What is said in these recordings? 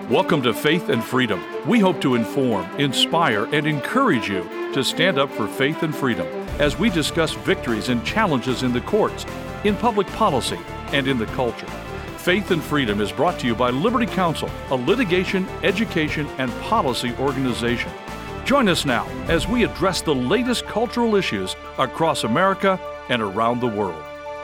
Welcome to Faith and Freedom. We hope to inform, inspire, and encourage you to stand up for faith and freedom as we discuss victories and challenges in the courts, in public policy, and in the culture. Faith and Freedom is brought to you by Liberty Counsel, a litigation, education, and policy organization. Join us now as we address the latest cultural issues across America and around the world.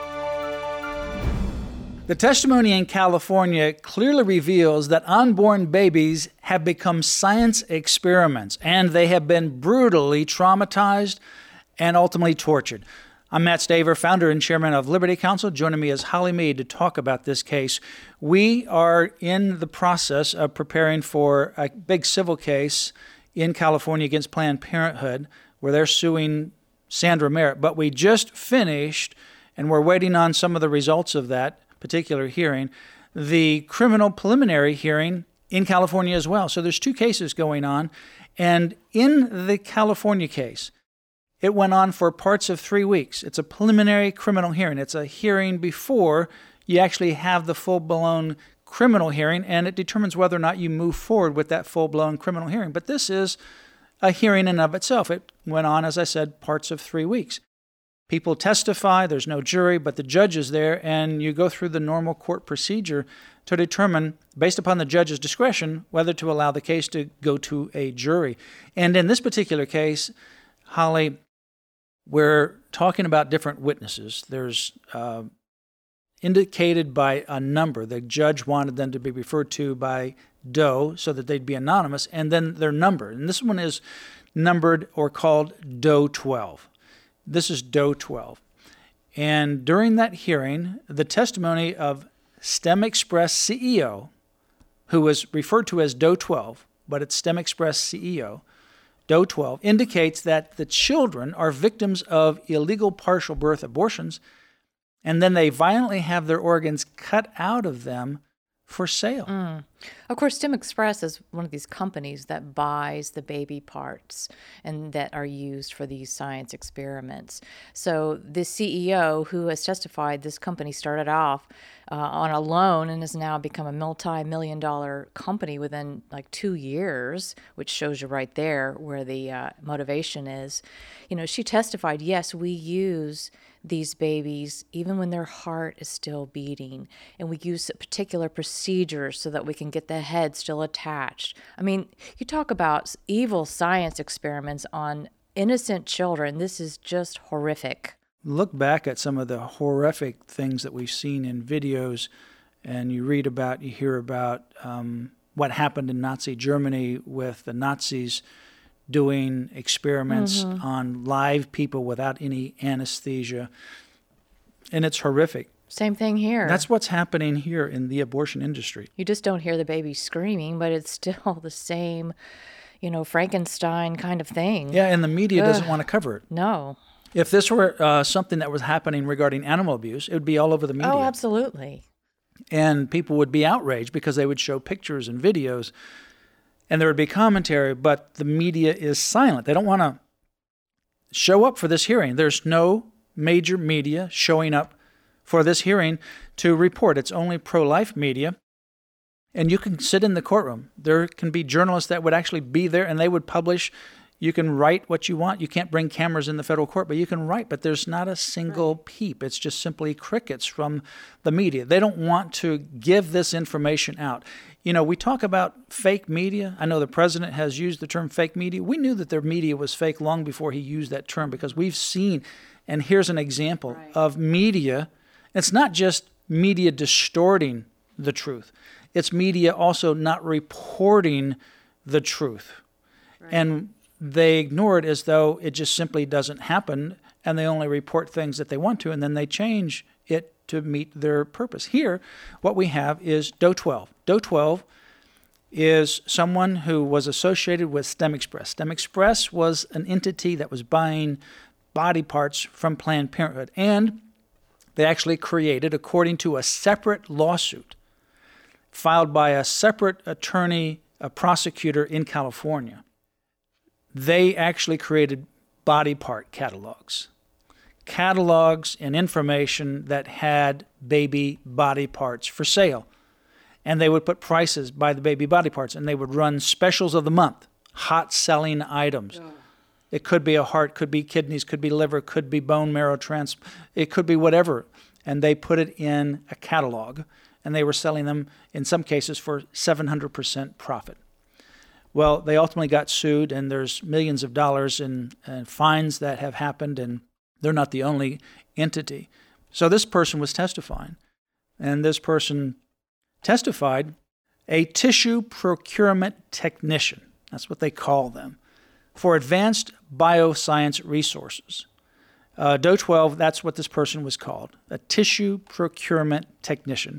The testimony in California clearly reveals that unborn babies have become science experiments, and they have been brutally traumatized and ultimately tortured. I'm Matt Staver, founder and chairman of Liberty Counsel. Joining me is Holly Mead to talk about this case. We are in the process of preparing for a big civil case in California against Planned Parenthood, where they're suing Sandra Merritt. But we just finished, and we're waiting on some of the results of that particular hearing, the criminal preliminary hearing in California as well. So there's two cases going on. And in the California case, it went on for parts of 3 weeks. It's a preliminary criminal hearing. It's a hearing before you actually have the full-blown criminal hearing, and it determines whether or not you move forward with that full-blown criminal hearing. But this is a hearing in and of itself. It went on, as I said, parts of 3 weeks. People testify, there's no jury, but the judge is there, and you go through the normal court procedure to determine, based upon the judge's discretion, whether to allow the case to go to a jury. And in this particular case, Holly, we're talking about different witnesses. There's indicated by a number. The judge wanted them to be referred to by Doe so that they'd be anonymous, and then they're numbered. And this one is numbered or called Doe 12. This is Doe 12. And during that hearing, the testimony of STEM Express CEO, who was referred to as Doe 12, but it's STEM Express CEO, Doe 12, indicates that the children are victims of illegal partial birth abortions, and then they violently have their organs cut out of them for sale. Of course, STEM Express is one of these companies that buys the baby parts and that are used for these science experiments. So the CEO who has testified, this company started off on a loan and has now become a multi-million-dollar company within like 2 years, which shows you right there where the motivation is. You know, she testified, yes, we use these babies even when their heart is still beating, and we use particular procedures so that we can get the head still attached. I mean, you talk about evil science experiments on innocent children. This is just horrific. Look back at some of the horrific things that we've seen in videos, and you read about, you hear about what happened in Nazi Germany with the Nazis doing experiments on live people without any anesthesia. And it's horrific. Same thing here. That's what's happening here in the abortion industry. You just don't hear the baby screaming, but it's still the same, you know, Frankenstein kind of thing. Yeah, and the media doesn't want to cover it. No. If this were something that was happening regarding animal abuse, it would be all over the media. Oh, absolutely. And people would be outraged because they would show pictures and videos, and there would be commentary, but the media is silent. They don't want to show up for this hearing. There's no major media showing up for this hearing to report. It's only pro-life media. And you can sit in the courtroom. There can be journalists that would actually be there, and they would publish. You can write what you want. You can't bring cameras in the federal court, but you can write. But there's not a single peep. It's just simply crickets from the media. They don't want to give this information out. You know, we talk about fake media. I know the president has used the term fake media. We knew that their media was fake long before he used that term, because we've seen, and here's an example of media. It's not just media distorting the truth. It's media also not reporting the truth. And they ignore it as though it just simply doesn't happen, and they only report things that they want to, and then they change it to meet their purpose. Here, what we have is Doe 12. Doe 12 is someone who was associated with STEM Express. STEM Express was an entity that was buying body parts from Planned Parenthood, and they actually created, according to a separate lawsuit filed by a separate attorney, a prosecutor in California, they actually created body part catalogs and information that had baby body parts for sale. And they would put prices by the baby body parts, and they would run specials of the month, hot-selling items. Oh. It could be a heart, could be kidneys, could be liver, could be bone marrow it could be whatever. And they put it in a catalog, and they were selling them, in some cases, for 700% profit. Well, they ultimately got sued, and there's millions of dollars in fines that have happened, and they're not the only entity. So this person was testifying, and this person testified a tissue procurement technician, that's what they call them, for Advanced Bioscience Resources. DOE 12, that's what this person was called, a tissue procurement technician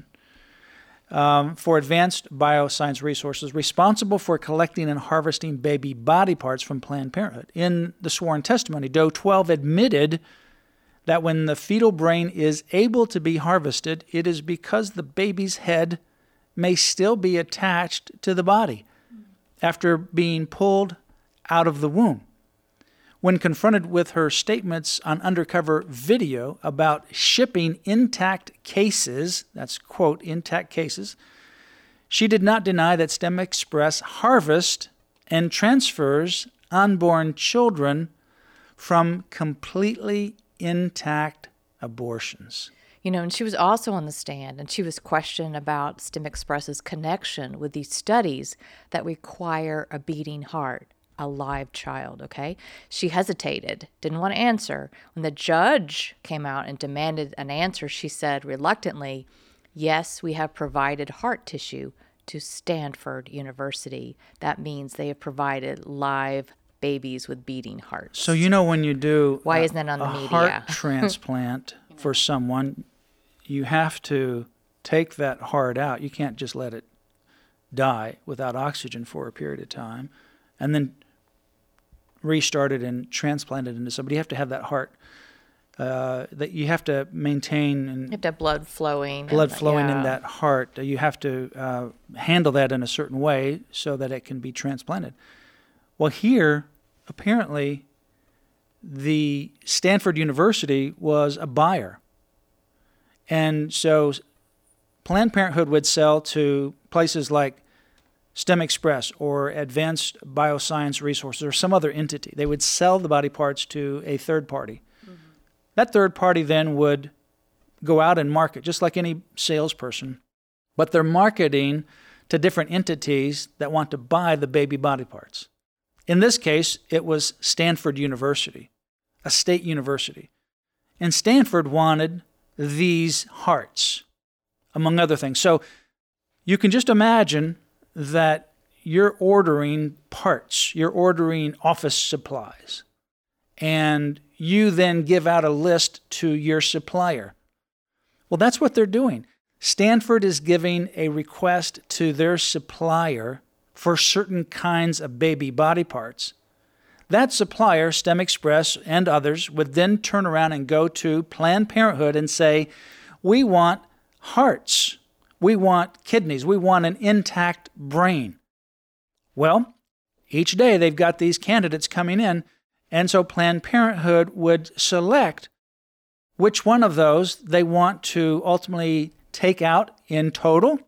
for Advanced Bioscience Resources, responsible for collecting and harvesting baby body parts from Planned Parenthood. In the sworn testimony, DOE 12 admitted that when the fetal brain is able to be harvested, it is because the baby's head may still be attached to the body after being pulled out of the womb. When confronted with her statements on undercover video about shipping intact cases, that's quote, intact cases, she did not deny that STEM Express harvests and transfers unborn children from completely intact abortions. You know, and she was also on the stand, and she was questioned about STEM Express's connection with these studies that require a beating heart. A live child, okay? She hesitated, didn't want to answer. When the judge came out and demanded an answer, she said reluctantly, yes, we have provided heart tissue to Stanford University. That means they have provided live babies with beating hearts. So you know when you do Why isn't that on the media? Heart transplant for someone, you have to take that heart out. You can't just let it die without oxygen for a period of time and then restart it and transplant it into somebody. You have to have that heart that you have to maintain. And you have to have blood flowing. In that heart. You have to handle that in a certain way so that it can be transplanted. Well, here, apparently, the Stanford University was a buyer. And so Planned Parenthood would sell to places like STEM Express or Advanced Bioscience Resources or some other entity. They would sell the body parts to a third party. Mm-hmm. That third party then would go out and market, just like any salesperson, but they're marketing to different entities that want to buy the baby body parts. In this case, it was Stanford University, a state university. And Stanford wanted these hearts, among other things. So you can just imagine that you're ordering parts, you're ordering office supplies, and you then give out a list to your supplier. Well, that's what they're doing. Stanford is giving a request to their supplier for certain kinds of baby body parts. That supplier, STEM Express and others, would then turn around and go to Planned Parenthood and say, we want hearts. We want kidneys. We want an intact brain. Well, each day they've got these candidates coming in, and so Planned Parenthood would select which one of those they want to ultimately take out in total.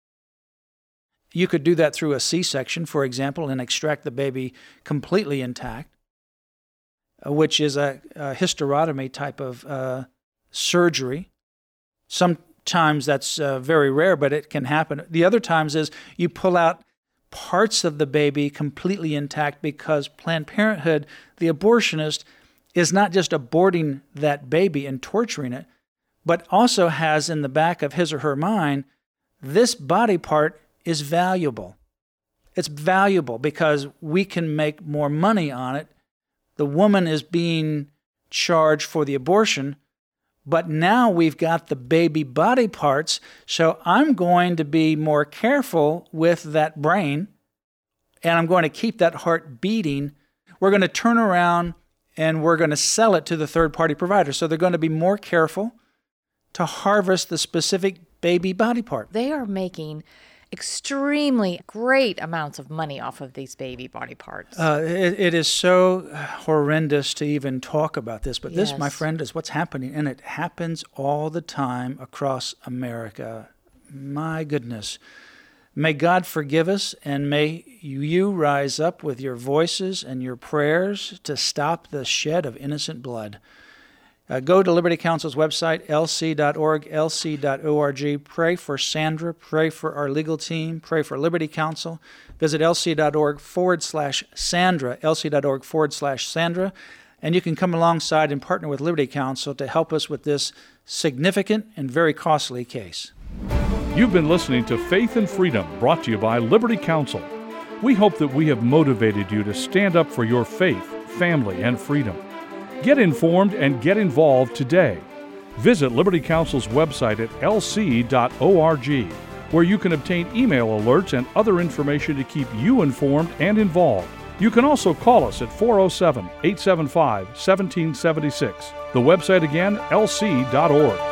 You could do that through a C-section, for example, and extract the baby completely intact, which is a hysterotomy type of surgery. Sometimes that's very rare, but it can happen. The other times is you pull out parts of the baby completely intact because Planned Parenthood, the abortionist, is not just aborting that baby and torturing it, but also has in the back of his or her mind, this body part is valuable. It's valuable because we can make more money on it. The woman is being charged for the abortion, but now we've got the baby body parts, so I'm going to be more careful with that brain, and I'm going to keep that heart beating. We're going to turn around and we're going to sell it to the third-party provider. So they're going to be more careful to harvest the specific baby body part. They are making extremely great amounts of money off of these baby body parts. It is so horrendous to even talk about this, but Yes. This, my friend, is what's happening, and it happens all the time across America. My goodness. May God forgive us, and may you rise up with your voices and your prayers to stop the shed of innocent blood. Go to Liberty Counsel's website, lc.org, lc.org. Pray for Sandra. Pray for our legal team. Pray for Liberty Counsel. Visit lc.org/Sandra, lc.org/Sandra. And you can come alongside and partner with Liberty Counsel to help us with this significant and very costly case. You've been listening to Faith and Freedom, brought to you by Liberty Counsel. We hope that we have motivated you to stand up for your faith, family, and freedom. Get informed and get involved today. Visit Liberty Counsel's website at lc.org, where you can obtain email alerts and other information to keep you informed and involved. You can also call us at 407-875-1776. The website again, lc.org.